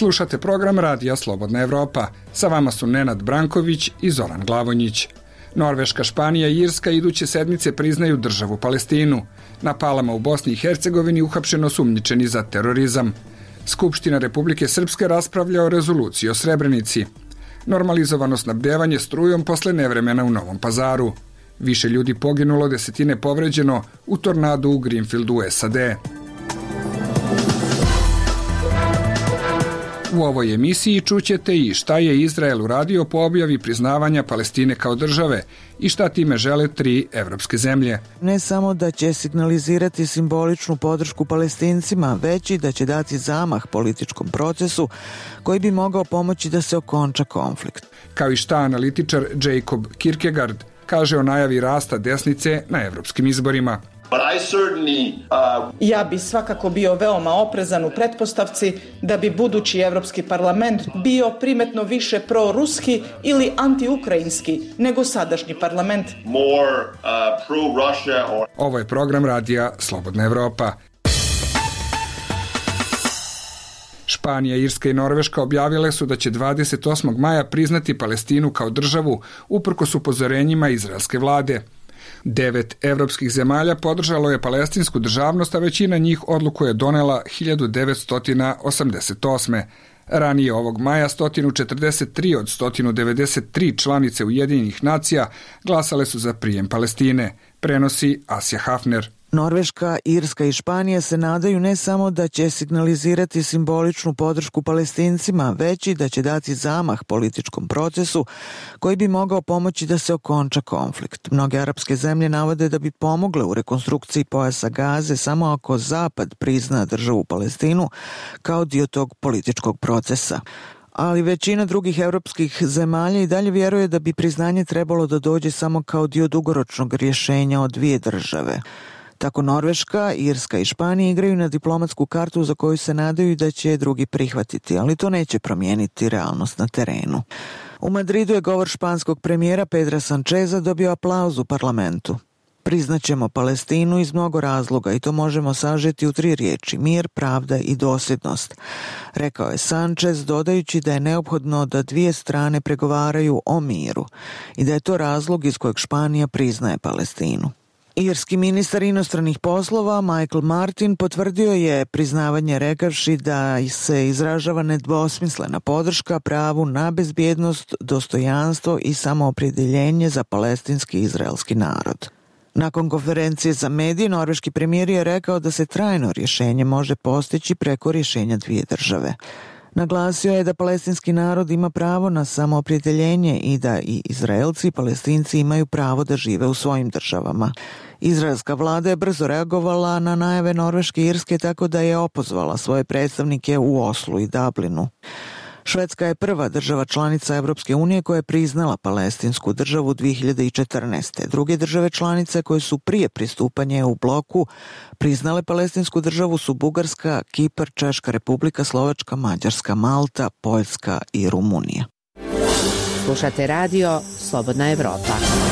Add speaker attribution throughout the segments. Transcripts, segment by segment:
Speaker 1: Slušate program Radija Slobodna Evropa. Sa vama su Nenad Branković i Zoran Glavonjić. Norveška, Španija i Irska iduće sedmice priznaju državu Palestinu. Na Palama u Bosni i Hercegovini uhapšeno osumnjičeni za terorizam. Skupština Republike Srpske raspravlja o rezoluciji o Srebrenici. Normalizovano snabdevanje strujom posle nevremena u Novom Pazaru. Više ljudi poginulo, desetine povređeno u tornadu u Greenfieldu u SAD. U ovoj emisiji čućete i šta je Izrael uradio po objavi priznavanja Palestine kao države i šta time žele 3 evropske zemlje.
Speaker 2: Ne samo da će signalizirati simboličnu podršku Palestincima, već i da će dati zamah političkom procesu koji bi mogao pomoći da se okonča konflikt.
Speaker 1: Kao i šta analitičar Jacob Kierkegaard kaže o najavi rasta desnice na evropskim izborima.
Speaker 3: Ja bi svakako bio veoma oprezan u pretpostavci da bi budući Evropski parlament bio primetno više proruski ili antiukrajinski nego sadašnji parlament.
Speaker 1: Ovo je program Radija Slobodna Evropa. Španija, Irska i Norveška objavile su da će 28. maja priznati Palestinu kao državu uprkos upozorenjima izraelske vlade. 9 evropskih zemalja podržalo je palestinsku državnost, a većina njih odluku je donela 1988. Ranije ovog maja 143 od 193 članice Ujedinjenih nacija glasale su za prijem Palestine, prenosi Asja Hafner.
Speaker 2: Norveška, Irska i Španija se nadaju ne samo da će signalizirati simboličnu podršku Palestincima, već i da će dati zamah političkom procesu koji bi mogao pomoći da se okonča konflikt. Mnoge arapske zemlje navode da bi pomogle u rekonstrukciji pojasa Gaze samo ako Zapad prizna državu Palestinu kao dio tog političkog procesa. Ali većina drugih evropskih zemalja i dalje vjeruje da bi priznanje trebalo da dođe samo kao dio dugoročnog rješenja od 2 države. Tako Norveška, Irska i Španija igraju na diplomatsku kartu za koju se nadaju da će drugi prihvatiti, ali to neće promijeniti realnost na terenu. U Madridu je govor španskog premijera Pedra Sancheza dobio aplauz u parlamentu. Priznaćemo Palestinu iz mnogo razloga i to možemo sažeti u 3 riječi: mir, pravda i dosljednost, rekao je Sanchez, dodajući da je neophodno da 2 strane pregovaraju o miru i da je to razlog iz kojeg Španija priznaje Palestinu. Irski ministar inostranih poslova Michael Martin potvrdio je priznavanje rekavši da se izražava nedvosmislena podrška pravu na bezbjednost, dostojanstvo i samoopredjeljenje za palestinski i izraelski narod. Nakon konferencije za medije, norveški premijer je rekao da se trajno rješenje može postići preko rješenja 2 države. Naglasio je da palestinski narod ima pravo na samoopredjeljenje i da i Izraelci i Palestinci imaju pravo da žive u svojim državama. Izraelska vlada je brzo reagovala na najave Norveške i Irske tako da je opozvala svoje predstavnike u Oslu i Dublinu. Švedska je prva država članica Evropske unije koja je priznala palestinsku državu 2014. Druge države članice koje su prije pristupanja u bloku priznale palestinsku državu su Bugarska, Kipar, Češka Republika, Slovačka, Mađarska, Malta, Poljska i Rumunija.
Speaker 4: Slušate radio Slobodna Evropa.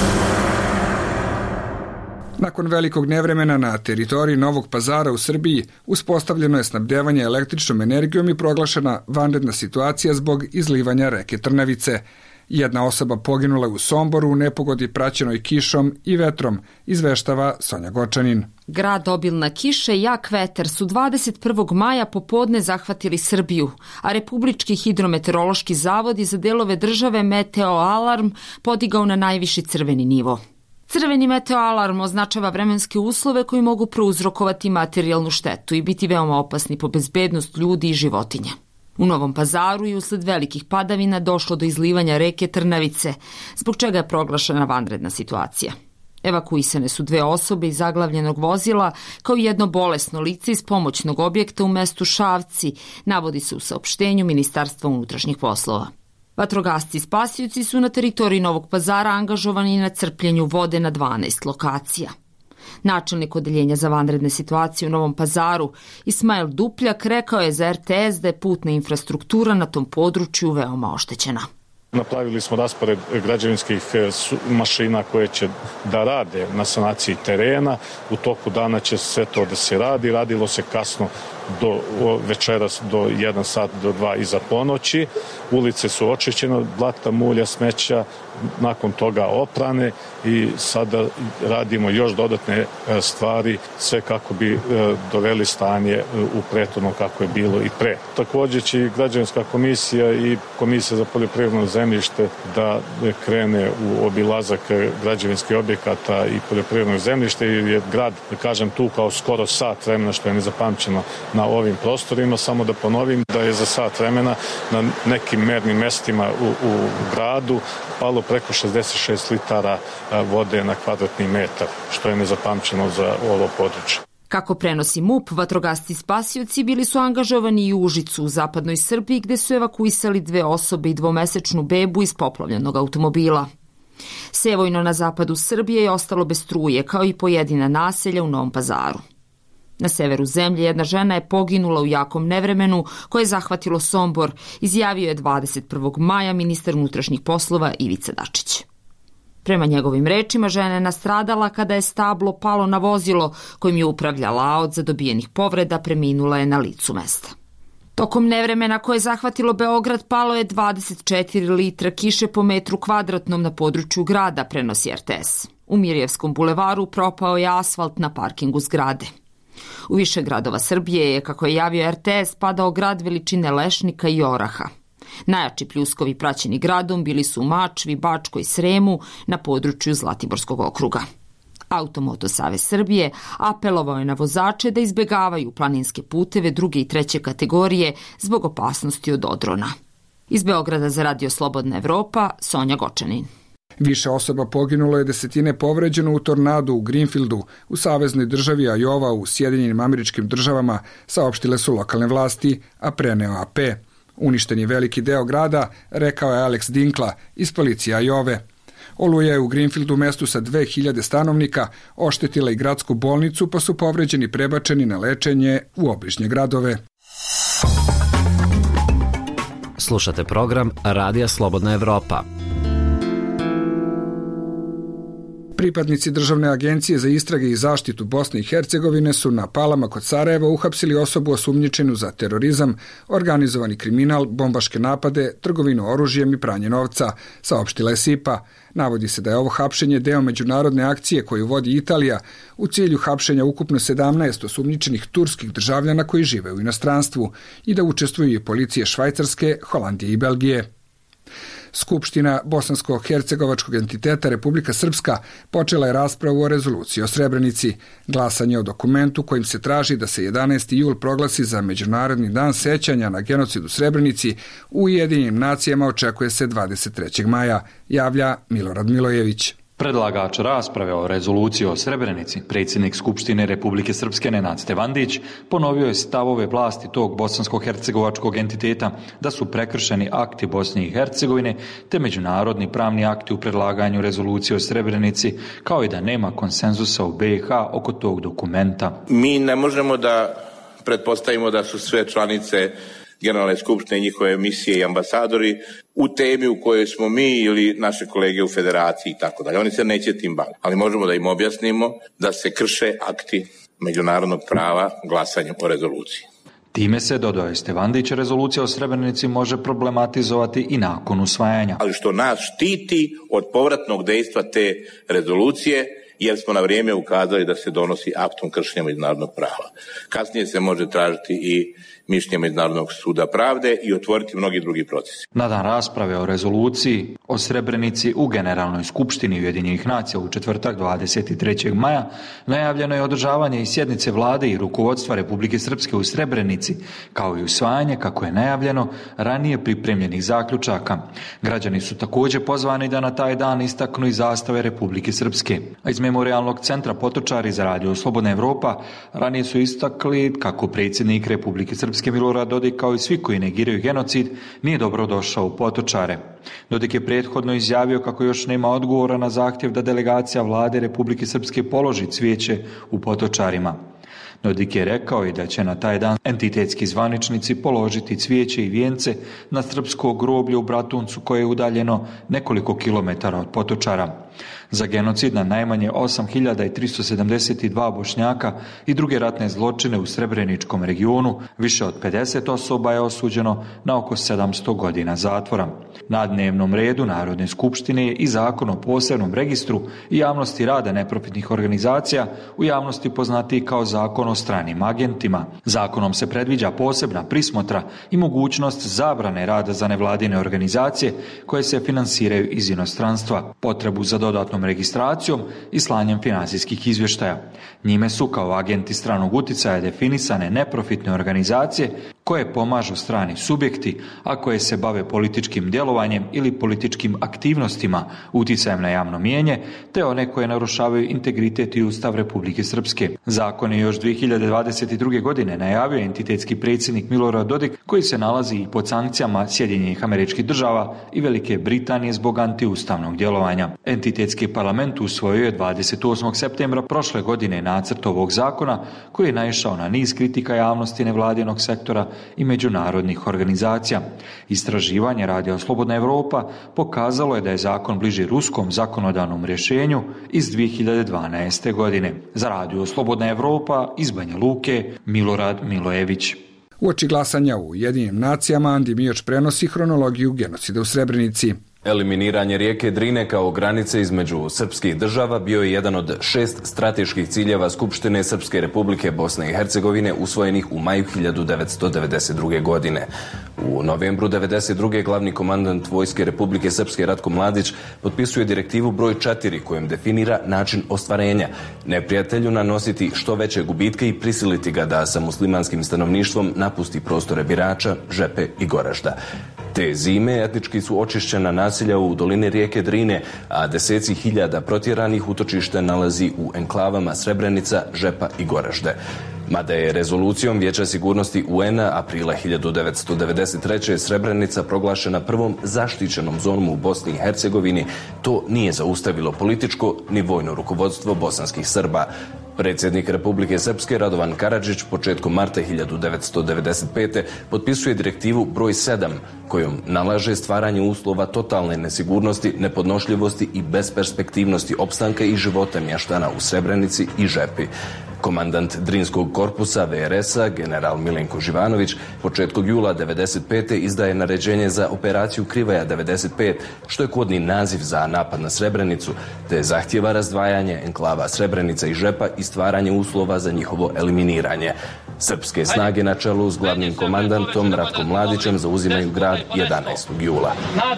Speaker 1: Nakon velikog nevremena na teritoriji Novog Pazara u Srbiji uspostavljeno je snabdevanje električnom energijom i proglašena vanredna situacija zbog izlivanja reke Trnavice. Jedna osoba poginula u Somboru u nepogodi praćenoj kišom i vetrom, izveštava Sonja Gočanin.
Speaker 5: Grad, obilna kiša i jak vetar su 21. maja popodne zahvatili Srbiju, a Republički hidrometeorološki zavod i za delove države meteo alarm podigao na najviši crveni nivo. Crveni meteoalarm označava vremenske uslove koji mogu prouzrokovati materijalnu štetu i biti veoma opasni po bezbednost ljudi i životinja. U Novom Pazaru i usled velikih padavina došlo do izlivanja reke Trnavice, zbog čega je proglašena vanredna situacija. Evakuisane su 2 osobe iz zaglavljenog vozila, kao i jedno bolesno lice iz pomoćnog objekta u mestu Šavci, navodi se u saopštenju Ministarstva unutrašnjih poslova. Vatrogasci i spasioci su na teritoriji Novog Pazara angažovani na crpljenju vode na 12 lokacija. Načelnik odeljenja za vanredne situacije u Novom Pazaru, Ismail Dupljak, rekao je za RTS da je putna infrastruktura na tom području veoma oštećena.
Speaker 6: Napravili smo raspored građevinskih mašina koje će da rade na sanaciji terena. U toku dana će sve to da se radi. Radilo se kasno do večeras do 1 sat do 2 iza ponoći. Ulice su očišćene od blata, mulja, smeća, nakon toga oprane i sada radimo još dodatne stvari, sve kako bi doveli stanje u prethodno kako je bilo i pre. Također će i građevinska komisija i komisija za poljoprivredno zemljište da krene u obilazak građevinskih objekata i poljoprivrednog zemljišta, jer je grad, da kažem, tu kao skoro sat vremena, što je nezapamćeno na ovim prostorima. Samo da ponovim da je za sat vremena na nekim mernim mestima u gradu palo preko 66 litara vode na kvadratni metar, što je nezapamćeno za ovo područje.
Speaker 5: Kako prenosi MUP, vatrogasci spasioci bili su angažovani i u Užicu u zapadnoj Srbiji, gde su evakuisali 2 osobe i 2-mesečnu bebu iz poplavljenog automobila. Sevojno na zapadu Srbije je ostalo bez struje, kao i pojedina naselja u Novom Pazaru. Na severu zemlje jedna žena je poginula u jakom nevremenu koje je zahvatilo Sombor, izjavio je 21. maja ministar unutrašnjih poslova Ivica Dačić. Prema njegovim rečima, žena je nastradala kada je stablo palo na vozilo kojim je upravljala, a od zadobijenih povreda preminula je na licu mesta. Tokom nevremena koje je zahvatilo Beograd palo je 24 litra kiše po metru kvadratnom na području grada, prenosi RTS. U Mirjevskom bulevaru propao je asfalt na parkingu zgrade. U više gradova Srbije je, kako je javio RTS, padao grad veličine lešnika i oraha. Najjači pljuskovi praćeni gradom bili su u Mačvi, Bačkoj, Sremu na području Zlatiborskog okruga. Automoto Savez Srbije apelovao je na vozače da izbegavaju planinske puteve 2. i 3. kategorije zbog opasnosti od odrona. Iz Beograda za Radio Slobodna Evropa, Sonja Gočanin.
Speaker 1: Više osoba poginulo je, desetine povređeno u tornadu u Greenfieldu, u saveznoj državi Ajova u Sjedinjenim Američkim Državama, saopštile su lokalne vlasti, a preneo AP. Uništen je veliki deo grada, rekao je Alex Dinkla iz policije Ajove. Oluja je u Greenfieldu, mestu sa 2000 stanovnika, oštetila i gradsku bolnicu, pa su povređeni prebačeni na lečenje u obližnje gradove.
Speaker 7: Slušate program Radija Slobodna Evropa.
Speaker 1: Pripadnici Državne agencije za istrage i zaštitu Bosne i Hercegovine su na Palama kod Sarajeva uhapsili osobu osumnjičenu za terorizam, organizovani kriminal, bombaške napade, trgovinu oružjem i pranje novca, saopštila je SIPA. Navodi se da je ovo hapšenje deo međunarodne akcije koju vodi Italija u cilju hapšenja ukupno 17 osumnjičenih turskih državljana koji žive u inostranstvu i da učestvuju i policije Švajcarske, Holandije i Belgije. Skupština Bosansko-hercegovačkog entiteta Republika Srpska počela je raspravu o rezoluciji o Srebrenici. Glasanje o dokumentu kojim se traži da se 11. jul proglasi za Međunarodni dan sećanja na genocid u Srebrenici u Ujedinjenim nacijama očekuje se 23. maja, javlja Milorad Milojević.
Speaker 8: Predlagač rasprave o rezoluciji o Srebrenici, predsjednik Skupštine Republike Srpske Nenad Stevandić, ponovio je stavove vlasti tog bosansko-hercegovačkog entiteta da su prekršeni akti Bosne i Hercegovine te međunarodni pravni akti u predlaganju rezolucije o Srebrenici, kao i da nema konsenzusa u BiH oko tog dokumenta.
Speaker 9: Mi ne možemo da pretpostavimo da su sve članice Generalne skupštine, njihove misije i ambasadori u temi u kojoj smo mi ili naše kolege u federaciji i tako dalje. Oni se neće tim baviti, ali možemo da im objasnimo da se krše akti međunarodnog prava glasanjem o rezoluciji.
Speaker 8: Time se, dodao je Stevandić, rezolucija o Srebrenici može problematizovati i nakon usvajanja.
Speaker 9: Ali što nas štiti od povratnog dejstva te rezolucije, jer smo na vrijeme ukazali da se donosi aktom kršenja međunarodnog prava. Kasnije se može tražiti i mišljenje Međunarodnog suda pravde i otvoriti mnogi drugi procesi.
Speaker 8: Na dan rasprave o rezoluciji o Srebrenici u Generalnoj skupštini Ujedinjenih nacija u četvrtak 23. maja najavljeno je održavanje i sjednice vlade i rukovodstva Republike Srpske u Srebrenici, kao i usvajanje, kako je najavljeno, ranije pripremljenih zaključaka. Građani su također pozvani da na taj dan istaknu i zastave Republike Srpske. A iz Memorijalnog centra Potočari za Radio Slobodna Evropa ranije su istakli kako predsjednik Republike Srpske Milorad Dodik, kao i svi koji negiraju genocid, nije dobro došao u Potočare. Dodik je prethodno izjavio kako još nema odgovora na zahtjev da delegacija vlade Republike Srpske položi cvijeće u Potočarima. Dodik je rekao i da će na taj dan entitetski zvaničnici položiti cvijeće i vijence na srpsko groblje u Bratuncu koje je udaljeno nekoliko kilometara od Potočara. Za genocid na najmanje 8.372 Bošnjaka i druge ratne zločine u Srebreničkom regionu više od 50 osoba je osuđeno na oko 700 godina zatvora. Na dnevnom redu Narodne skupštine je i Zakon o posebnom registru i javnosti rada neprofitnih organizacija, u javnosti poznatiji kao Zakon o stranim agentima. Zakonom se predviđa posebna prismotra i mogućnost zabrane rada za nevladine organizacije koje se finansiraju iz inostranstva, potrebu za dodatnom registracijom i slanjem finansijskih izvještaja. Njime su kao agenti stranog uticaja definisane neprofitne organizacije koje pomažu strani subjekti, a koje se bave političkim djelovanjem ili političkim aktivnostima, uticajem na javno mijenje, te one koje narušavaju integritet i Ustav Republike Srpske. Zakon je još 2022. godine najavio entitetski predsjednik Milorad Dodik, koji se nalazi i pod sankcijama Sjedinjenih Američkih Država i Velike Britanije zbog antiustavnog djelovanja. Entitetski parlament usvojio je 28. septembra prošle godine nacrt ovog zakona, koji je naišao na niz kritika javnosti nevladinog sektora i međunarodnih organizacija. Istraživanje Radija Slobodna Evropa pokazalo je da je zakon bliži ruskom zakonodavnom rješenju iz 2012. godine. Za Radio Slobodna Evropa iz Banja Luke, Milorad Milojević.
Speaker 1: Uoči glasanja u Ujedinjenim nacijama Andi Mioć prenosi hronologiju genocida u Srebrenici.
Speaker 10: Eliminiranje rijeke Drine kao granice između srpskih država bio je jedan od 6 strateških ciljeva Skupštine Srpske Republike Bosne i Hercegovine usvojenih u maju 1992. godine. U novembru 1992. glavni komandant Vojske Republike Srpske Ratko Mladić potpisuje direktivu broj 4 kojom definira način ostvarenja, neprijatelju nanositi što veće gubitke i prisiliti ga da sa muslimanskim stanovništvom napusti prostore Birača, Žepe i Goražda. Te zime etnički su očišćena naselja u dolini rijeke Drine, a deseci hiljada protjeranih utočište nalazi u enklavama Srebrenica, Žepa i Goražde. Mada je rezolucijom Vijeća sigurnosti UN-a aprila 1993. Srebrenica proglašena prvom zaštićenom zonom u Bosni i Hercegovini, to nije zaustavilo političko ni vojno rukovodstvo bosanskih Srba. Predsjednik Republike Srpske Radovan Karadžić početkom marta 1995. potpisuje direktivu broj 7 kojom nalaže stvaranje uslova totalne nesigurnosti, nepodnošljivosti i besperspektivnosti opstanka i života mještana u Srebrenici i Žepi. Komandant Drinskog korpusa VRS-a, general Milenko Živanović, početkom jula 1995. izdaje naređenje za operaciju Krivaja 95, što je kodni naziv za napad na Srebrenicu, te zahtjeva razdvajanje enklava Srebrenica i Žepa i stvaranje uslova za njihovo eliminiranje. Srpske snage na čelu s glavnim komandantom Ratkom Mladićem zauzimaju grad 11. jula.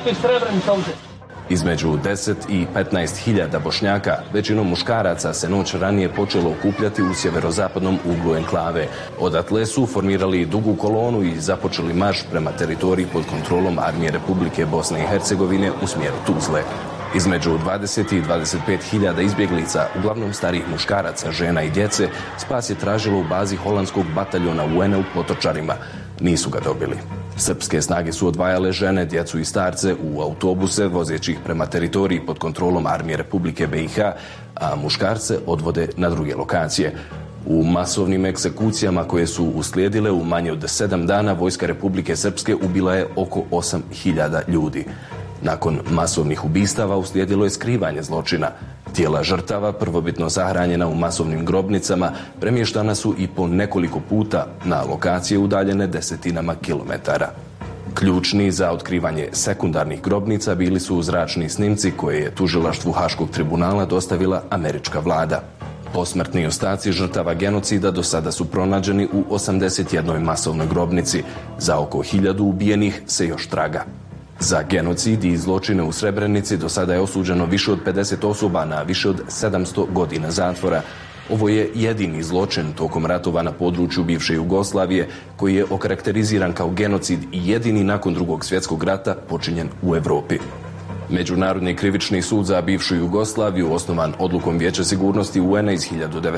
Speaker 10: Između 10 i 15 hiljada Bošnjaka, većinom muškaraca, se noć ranije počelo okupljati u sjeverozapadnom uglu enklave. Odatle su formirali dugu kolonu i započeli marš prema teritoriji pod kontrolom Armije Republike Bosne i Hercegovine u smjeru Tuzle. Između 20 i 25 hiljada izbjeglica, uglavnom starijih muškaraca, žena i djece, spas je tražilo u bazi holandskog bataljona UN-a u Potočarima. Nisu ga dobili. Srpske snage su odvajale žene, djecu i starce u autobuse vozeći ih prema teritoriji pod kontrolom Armije Republike BiH, a muškarce odvode na druge lokacije. U masovnim egzekucijama koje su uslijedile u manje od 7 dana Vojska Republike Srpske ubila je oko 8.000 ljudi. Nakon masovnih ubistava uslijedilo je skrivanje zločina. Tijela žrtava, prvobitno sahranjena u masovnim grobnicama, premještana su i po nekoliko puta na lokacije udaljene desetinama kilometara. Ključni za otkrivanje sekundarnih grobnica bili su zračni snimci koje je tužilaštvu Haškog tribunala dostavila američka vlada. Posmrtni ostaci žrtava genocida do sada su pronađeni u 81 masovnoj grobnici. Za oko 1000 ubijenih se još traga. Za genocid i zločine u Srebrenici do sada je osuđeno više od 50 osoba na više od 700 godina zatvora. Ovo je jedini zločin tokom ratova na području bivše Jugoslavije koji je okarakteriziran kao genocid i jedini nakon Drugog svjetskog rata počinjen u Europi. Međunarodni krivični sud za bivšu Jugoslaviju, osnovan odlukom Vijeća sigurnosti UN-a iz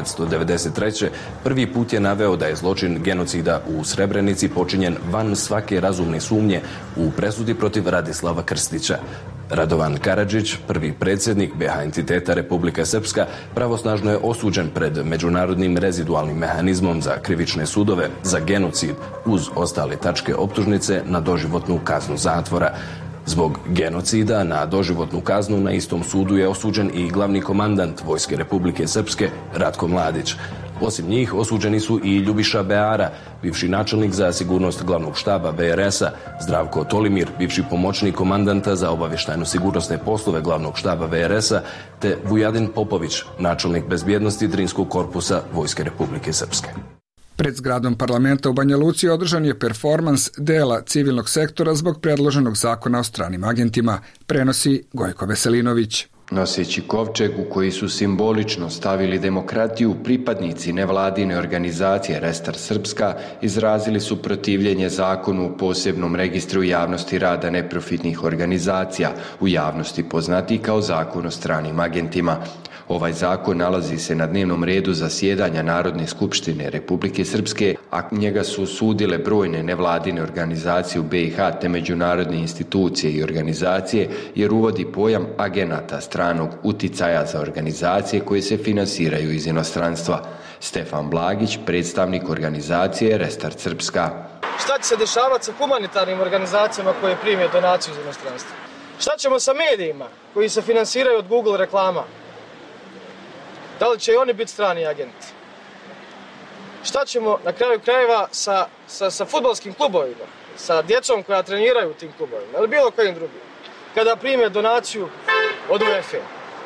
Speaker 10: 1993. prvi put je naveo da je zločin genocida u Srebrenici počinjen van svake razumne sumnje u presudi protiv Radislava Krstića. Radovan Karadžić, prvi predsjednik BiH entiteta Republika Srpska, pravosnažno je osuđen pred Međunarodnim rezidualnim mehanizmom za krivične sudove za genocid uz ostale tačke optužnice na doživotnu kaznu zatvora. Zbog genocida na doživotnu kaznu na istom sudu je osuđen i glavni komandant Vojske Republike Srpske Ratko Mladić. Osim njih osuđeni su i Ljubiša Beara, bivši načelnik za sigurnost glavnog štaba BRS-a, Zdravko Tolimir, bivši pomoćnik komandanta za obavještajno-sigurnosne poslove glavnog štaba BRS-a, te Vujadin Popović, načelnik bezbjednosti Drinskog korpusa Vojske Republike Srpske.
Speaker 1: Pred zgradom parlamenta u Banja Luci održan je performans dela civilnog sektora zbog predloženog zakona o stranim agentima, prenosi Gojko Veselinović.
Speaker 11: Noseći kovčeg u koji su simbolično stavili demokratiju, pripadnici nevladine organizacije Restart Srpska izrazili su protivljenje zakonu u posebnom registru javnosti rada neprofitnih organizacija, u javnosti poznati kao zakon o stranim agentima. Ovaj zakon nalazi se na dnevnom redu zasjedanja Narodne skupštine Republike Srpske, a njega su osudile brojne nevladine organizacije u BiH te međunarodne institucije i organizacije, jer uvodi pojam agenata stranog uticaja za organizacije koje se finansiraju iz inostranstva. Stefan Blagić, predstavnik organizacije Restart Srpska.
Speaker 12: Šta će se dešavati sa humanitarnim organizacijama koje prime donaciju iz inostranstva? Šta ćemo sa medijima koji se finansiraju od Google reklama? Da li će i oni biti strani agenti? Šta ćemo na kraju krajeva sa fudbalskim klubovima, sa djecom koja treniraju u tim klubovima ili bilo kojim drugim, kada prime donaciju od UEFA?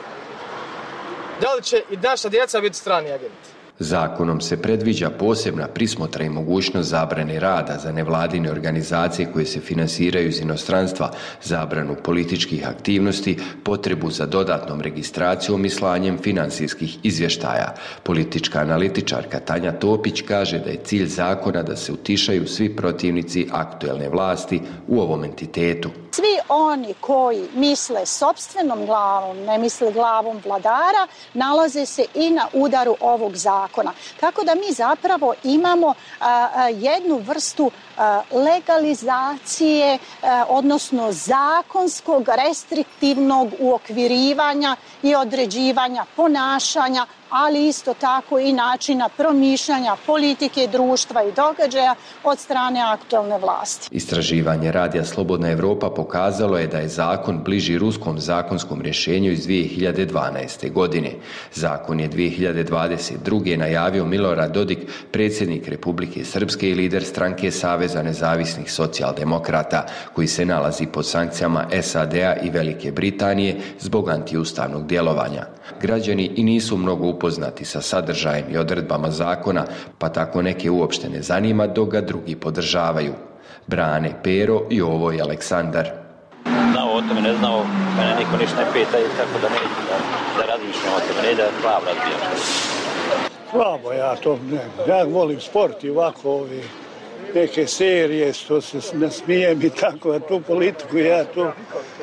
Speaker 12: Da li će i naša djeca biti strani agenti?
Speaker 11: Zakonom se predviđa posebna prismotra i mogućnost zabrane rada za nevladine organizacije koje se finansiraju iz inostranstva, zabranu političkih aktivnosti, potrebu za dodatnom registracijom i slanjem finansijskih izvještaja. Politička analitičarka Tanja Topić kaže da je cilj zakona da se utišaju svi protivnici aktuelne vlasti u ovom entitetu.
Speaker 13: Svi oni koji misle sopstvenom glavom, ne misle glavom vladara, nalaze se i na udaru ovog zakona. Tako da mi zapravo imamo jednu vrstu legalizacije, odnosno zakonskog restriktivnog uokvirivanja i određivanja ponašanja, ali isto tako i načina promišljanja politike, društva i događaja od strane aktualne vlasti.
Speaker 11: Istraživanje Radija Slobodna Evropa pokazalo je da je zakon bliži ruskom zakonskom rješenju iz 2012. godine. Zakon je 2022. najavio Milorad Dodik, predsjednik Republike Srpske i lider stranke Saveza nezavisnih socijaldemokrata, koji se nalazi pod sankcijama SAD-a i Velike Britanije zbog antiustavnog djelovanja. Građani i nisu mnogo upoznati sa sadržajem i odredbama zakona, pa tako neke uopšte ne zanima, dok ga drugi podržavaju. Brane Pero, Jovo i Aleksandar.
Speaker 14: Znao o tome, ne znao, mene niko ništa ne pita i tako da neću da razmišljam o tome, ne da glav razbijam.
Speaker 15: Slabo ja to ne. Ja volim sport i ovako neke serije što se nasmijem i tako, a tu politiku ja to...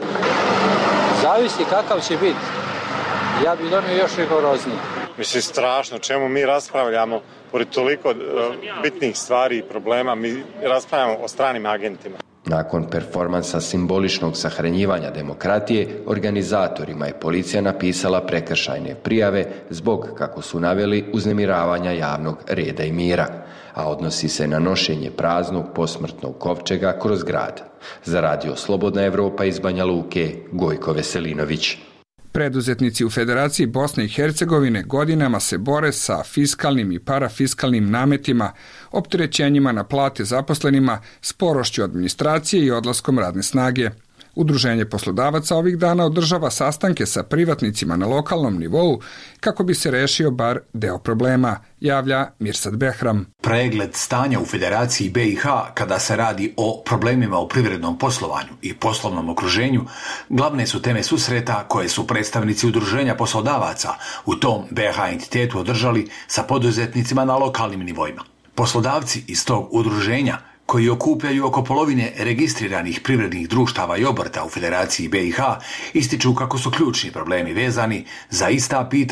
Speaker 16: Zavisi kakav će biti. Ja bih donio još rigorozniji.
Speaker 17: Mislim, strašno, čemu mi raspravljamo, pored toliko bitnih stvari i problema, mi raspravljamo o stranim agentima.
Speaker 11: Nakon performansa simboličnog sahranjivanja demokratije, organizatorima je policija napisala prekršajne prijave zbog, kako su naveli, uznemiravanja javnog reda i mira, a odnosi se na nošenje praznog posmrtnog kovčega kroz grad. Za Radio Slobodna Evropa iz Banja Luke, Gojko Veselinović.
Speaker 1: Preduzetnici u Federaciji Bosne i Hercegovine godinama se bore sa fiskalnim i parafiskalnim nametima, opterećenjima na plate zaposlenima, sporošću administracije i odlaskom radne snage. Udruženje poslodavaca ovih dana održava sastanke sa privatnicima na lokalnom nivou kako bi se rešio bar deo problema, javlja Mirsad Behram.
Speaker 18: Pregled stanja u Federaciji BiH kada se radi o problemima u privrednom poslovanju i poslovnom okruženju glavne su teme susreta koje su predstavnici udruženja poslodavaca u tom BiH entitetu održali sa poduzetnicima na lokalnim nivoima. Poslodavci iz tog udruženja, koji okupljaju oko polovine registriranih privrednih društava i obrta u Federaciji BiH, ističu kako su ključni problemi vezani za ista pitanja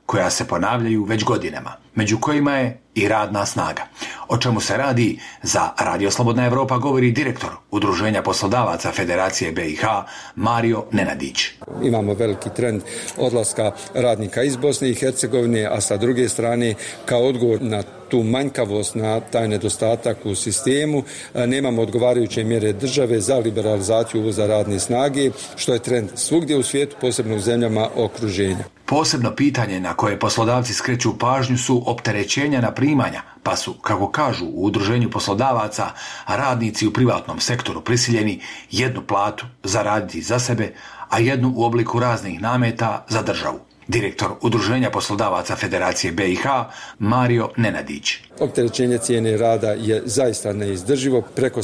Speaker 18: koja se ponavljaju već godinama, među kojima je i radna snaga. O čemu se radi, za Radio Slobodna Evropa govori direktor Udruženja poslodavaca Federacije BiH Mario Nenadić.
Speaker 19: Imamo veliki trend odlaska radnika iz Bosne i Hercegovine, a sa druge strane kao odgovor na tu manjkavost, na taj nedostatak u sistemu, nemamo odgovarajuće mjere države za liberalizaciju uvoza radne snage, što je trend svugdje u svijetu, posebno u zemljama okruženja.
Speaker 18: Posebno pitanje na koje poslodavci skreću pažnju su opterećenja na primanja, pa su, kako kažu u Udruženju poslodavaca, radnici u privatnom sektoru prisiljeni jednu platu zaraditi za sebe, a jednu u obliku raznih nameta za državu. Direktor Udruženja poslodavaca Federacije BiH Mario Nenadić.
Speaker 19: Opterećenje cijene rada je zaista neizdrživo. Preko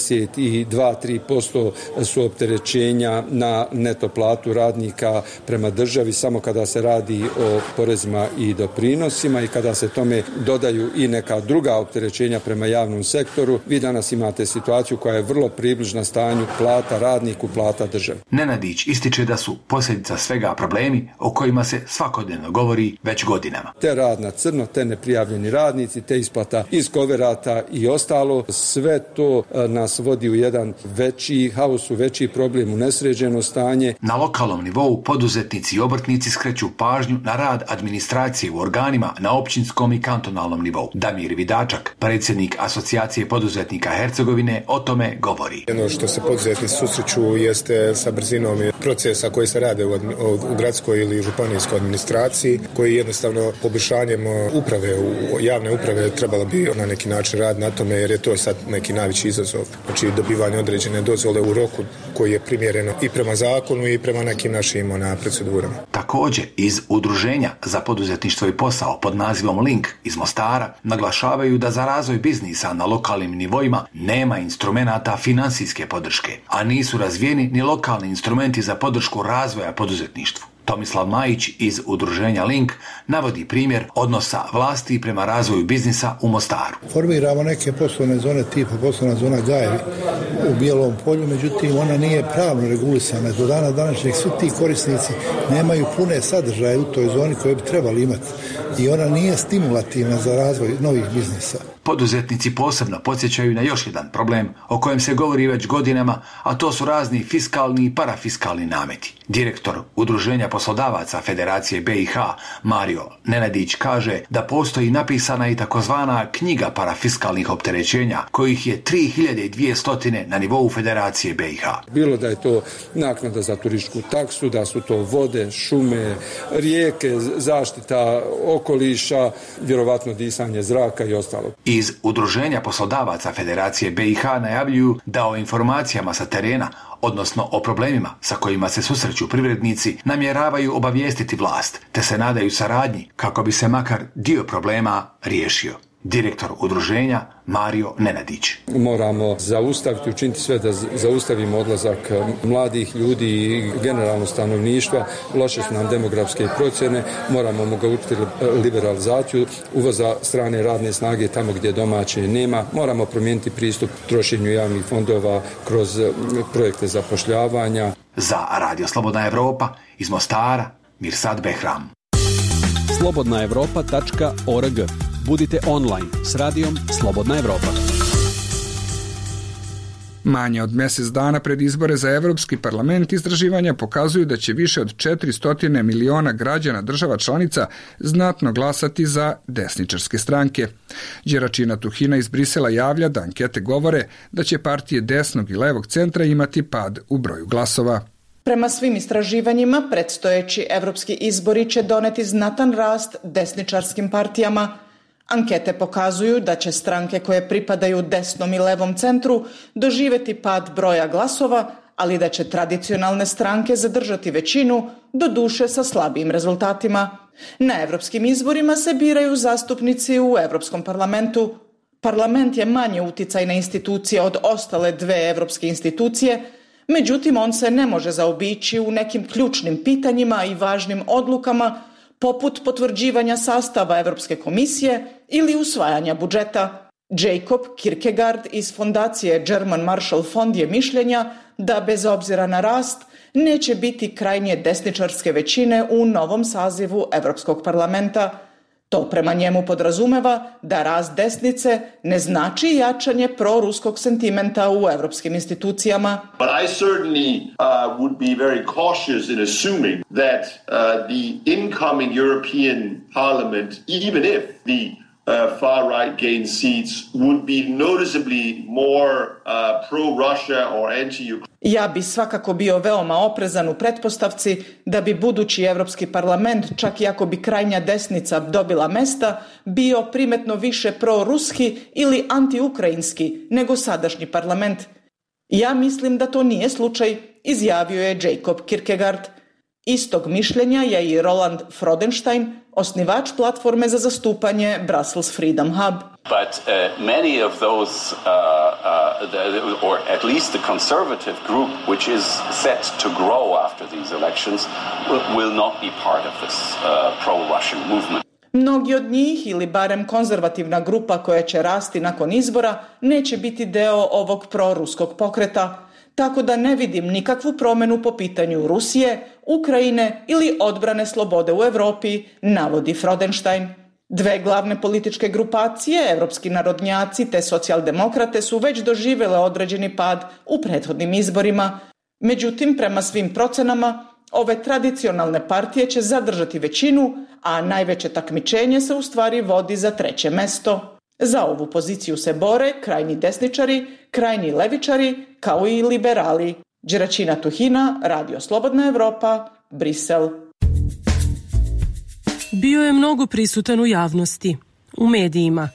Speaker 19: 72-3% su opterećenja na neto platu radnika prema državi samo kada se radi o porezima i doprinosima i kada se tome dodaju i neka druga opterećenja prema javnom sektoru. Vi danas imate situaciju koja je vrlo približna stanju plata radniku, plata državi.
Speaker 18: Nenadić ističe da su posljedica svega problemi o kojima se svakodnevno govori već godinama.
Speaker 19: Te rad na crno, te neprijavljeni radnici, te isplata iz koverata i ostalo, sve to nas vodi u jedan veći haos, u veći problem, u nesređeno stanje.
Speaker 18: Na lokalnom nivou poduzetnici i obrtnici skreću pažnju na rad administracije u organima na općinskom i kantonalnom nivou. Damir Vidačak, predsjednik Asocijacije poduzetnika Hercegovine, o tome govori.
Speaker 20: Ono što se poduzetnici susreću jeste sa brzinom procesa koji se rade u gradskoj ili županijskoj administraciji, koji jednostavno poboljšanjem uprave, javne uprave trebalo bi na neki način rad na tome, jer je to sad neki najveći izazov. Znači dobivanje određene dozvole u roku koji je primjereno i prema zakonu i prema nekim našim procedurama.
Speaker 18: Također iz Udruženja za poduzetništvo i posao pod nazivom Link iz Mostara naglašavaju da za razvoj biznisa na lokalnim nivoima nema instrumenata financijske podrške, a nisu razvijeni ni lokalni instrumenti za podršku razvoja poduzetništvu. Tomislav Majić iz Udruženja Link navodi primjer odnosa vlasti prema razvoju biznisa u Mostaru.
Speaker 21: Formiramo neke poslovne zone tipa poslovna zona Gajevi u Bijelom Polju, međutim ona nije pravno regulisana. Do dana današnjeg svi ti korisnici nemaju pune sadržaje u toj zoni koje bi trebali imati i ona nije stimulativna za razvoj novih biznisa.
Speaker 18: Poduzetnici posebno podsjećaju na još jedan problem o kojem se govori već godinama, a to su razni fiskalni i parafiskalni nameti. Direktor Udruženja poslodavaca Federacije BiH Mario Nenadić kaže da postoji napisana i takozvana knjiga parafiskalnih opterećenja, kojih je 3200 na nivou Federacije BiH.
Speaker 19: Bilo da je to naknada za turističku taksu, da su to vode, šume, rijeke, zaštita okoliša, vjerovatno disanje zraka i ostalo.
Speaker 18: Iz Udruženja poslodavaca Federacije BiH najavljuju da o informacijama sa terena, odnosno o problemima sa kojima se susreću privrednici, namjeravaju obavijestiti vlast, te se nadaju saradnji kako bi se makar dio problema riješio. Direktor udruženja Mario Nenadić.
Speaker 19: Moramo zaustaviti, učiniti sve da zaustavimo odlazak mladih ljudi i generalno stanovništva. Loše su nam demografske procjene. Moramo omogućiti liberalizaciju uvoza strane radne snage tamo gdje domaće nema. Moramo promijeniti pristup trošenju javnih fondova kroz projekte zapošljavanja.
Speaker 18: Za Radio Slobodna Evropa iz Mostara, Mirsad Behram.
Speaker 22: slobodnaevropa.org. Budite online s radijom Slobodna Evropa.
Speaker 1: Manje od mjesec dana pred izbore za Evropski parlament istraživanja pokazuju da će više od 400 miliona građana država članica znatno glasati za desničarske stranke. Đeračina Tuhina iz Brisela javlja da ankete govore da će partije desnog i levog centra imati pad u broju glasova.
Speaker 3: Prema svim istraživanjima, predstojeći evropski izbori će doneti znatan rast desničarskim partijama. Ankete pokazuju da će stranke koje pripadaju desnom i levom centru doživjeti pad broja glasova, ali da će tradicionalne stranke zadržati većinu, doduše sa slabijim rezultatima. Na evropskim izborima se biraju zastupnici u Evropskom parlamentu. Parlament je manje uticajna institucija od ostale dve evropske institucije, međutim on se ne može zaobići u nekim ključnim pitanjima i važnim odlukama, poput potvrđivanja sastava Europske komisije ili usvajanja budžeta. Jacob Kierkegaard iz fondacije German Marshall Fund je mišljenja da bez obzira na rast neće biti krajnje desničarske većine u novom sazivu Evropskog parlamenta. To prema njemu podrazumeva da rast desnice ne znači jačanje proruskog sentimenta u evropskim institucijama.
Speaker 2: But I certainly would be very cautious in assuming that the incoming European Parliament, even if the far right gain seats, would be noticeably more pro-Russia or anti-Ukraine.
Speaker 3: Ja bi svakako bio veoma oprezan u pretpostavci da bi budući Evropski parlament, čak i ako bi krajnja desnica dobila mesta, bio primetno više proruski ili anti-ukrajinski nego sadašnji parlament. Ja mislim da to nije slučaj, izjavio je Jacob Kierkegaard. Istog mišljenja je i Roland Freudenstein, osnivač platforme za zastupanje Brussels Freedom Hub.
Speaker 4: But many of those, or at least the conservative group, which is set to grow after these elections, will not be part of this pro-Russian movement.
Speaker 3: Mnogi od njih, ili barem konzervativna grupa koja će rasti nakon izbora, neće biti deo ovog proruskog pokreta, tako da ne vidim nikakvu promenu po pitanju Rusije, Ukrajine ili odbrane slobode u Evropi, navodi Freudenstein. Dve glavne političke grupacije, evropski narodnjaci te socijaldemokrate, su već doživjele određeni pad u prethodnim izborima. Međutim, prema svim procenama, ove tradicionalne partije će zadržati većinu, a najveće takmičenje se u stvari vodi za treće mesto. Za ovu poziciju se bore krajnji desničari, krajnji levičari, kao i liberali. Đeračina Tuhina, Radio Slobodna Evropa, Brisel.
Speaker 23: Bio je mnogo prisutan u javnosti, u medijima.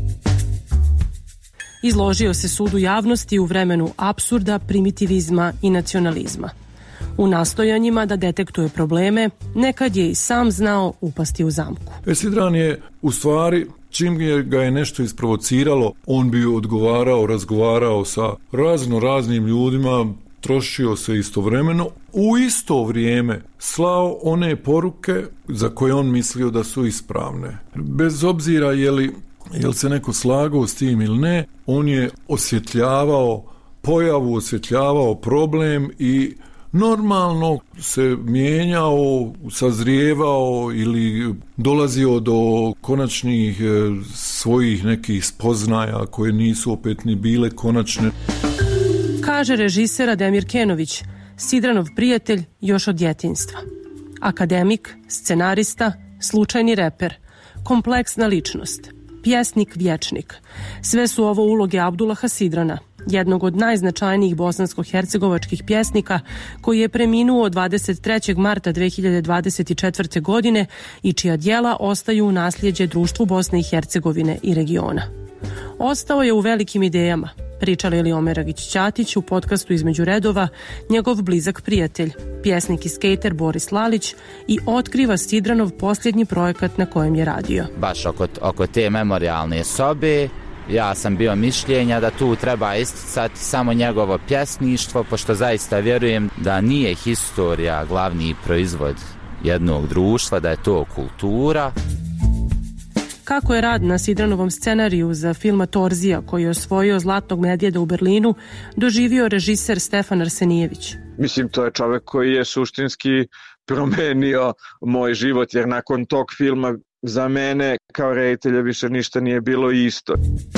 Speaker 23: Izložio se sudu javnosti u vremenu apsurda, primitivizma i nacionalizma. U nastojanjima da detektuje probleme, nekad je i sam znao upasti u zamku.
Speaker 24: Sidran je u stvari, čim ga je nešto isprovociralo, on bi odgovarao, razgovarao sa raznim ljudima, trošio se istovremeno, u isto vrijeme slao one poruke za koje on mislio da su ispravne. Bez obzira je li se neko slagao s tim ili ne, on je osvjetljavao pojavu, osvjetljavao problem i normalno se mijenjao, sazrijevao ili dolazio do konačnih svojih nekih spoznaja koje nisu opet ni bile konačne.
Speaker 23: Kaže režiser Ademir Kenović, Sidranov prijatelj još od djetinjstva. Akademik, scenarista, slučajni reper, kompleksna ličnost, pjesnik, vječnik. Sve su ovo uloge Abdullaha Sidrana, jednog od najznačajnijih bosansko-hercegovačkih pjesnika koji je preminuo 23. marta 2024. godine i čija djela ostaju u nasljeđe društvu Bosne i Hercegovine i regiona. Ostao je u velikim idejama, priča Lili Omeragić-Ćatić u podcastu Između redova, njegov blizak prijatelj, pjesnik i skejter Boris Lalić, i otkriva Sidranov posljednji projekat na kojem je radio.
Speaker 25: Baš oko te memorialne sobe, ja sam bio mišljenja da tu treba isticati samo njegovo pjesništvo, pošto zaista vjerujem da nije historija glavni proizvod jednog društva, da je to kultura.
Speaker 23: Kako je rad na Sidranovom scenariju za filma Torzija, koji je osvojio Zlatnog medvjeda u Berlinu, doživio režiser Stefan Arsenijević.
Speaker 26: Mislim, to je čovjek koji je suštinski promenio moj život, jer nakon tog filma za mene kao reditelja više ništa nije bilo isto.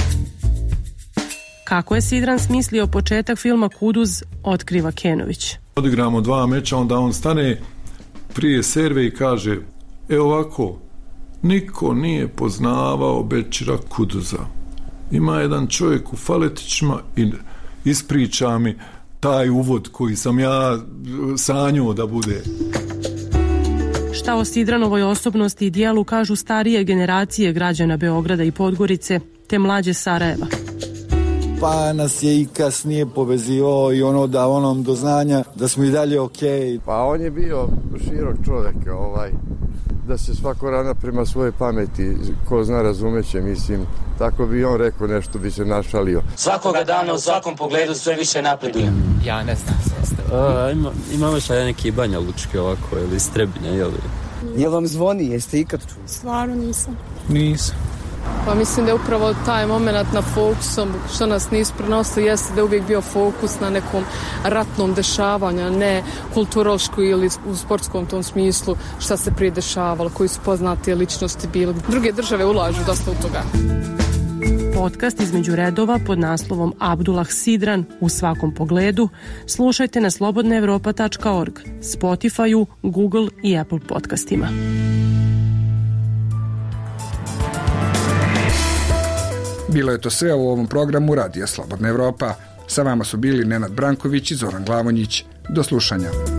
Speaker 23: Kako je Sidran smislio početak filma Kuduz, otkriva Kenović.
Speaker 24: Odigramo 2 meča, onda on stane prije serve i kaže: ovako, niko nije poznavao Bećira Kuduza. Ima jedan čovjek u faletićima i ispriča mi taj uvod koji sam ja sanjao da bude.
Speaker 23: Šta o Sidranovoj osobnosti i dijelu kažu starije generacije građana Beograda i Podgorice, te mlađe Sarajeva.
Speaker 27: Pa nas je i kasnije povezivao i da onom do znanja da smo i dalje okej.
Speaker 28: Pa on je bio širok čovjek, da se svako rana prema svoje pameti, ko zna razumeće, mislim, tako bi on rekao, nešto bi se našalio.
Speaker 29: Svakoga dana u svakom pogledu sve više napredujem.
Speaker 30: Ja ne znam sastav. Imamo šta neki Banja Lučke ovako ili Strebine, jel?
Speaker 31: Jel vam zvoni, jeste ikad čuli?
Speaker 32: Stvarno nisam.
Speaker 30: Nisam.
Speaker 5: Pa mislim da je upravo taj moment na fokusom, što nas nisu prenosili, jeste da je uvijek bio fokus na nekom ratnom dešavanju, ne kulturološku ili u sportskom tom smislu šta se prije dešavalo, koji su poznati ličnosti bili. Druge države ulažu dosta u toga.
Speaker 23: Podcast Između redova pod naslovom Abdullah Sidran u svakom pogledu slušajte na slobodnaevropa.org, Spotify-u, Google i Apple podcastima.
Speaker 1: Bilo je to sve u ovom programu Radija Slobodna Evropa. Sa vama su bili Nenad Branković i Zoran Glavonjić. Do slušanja.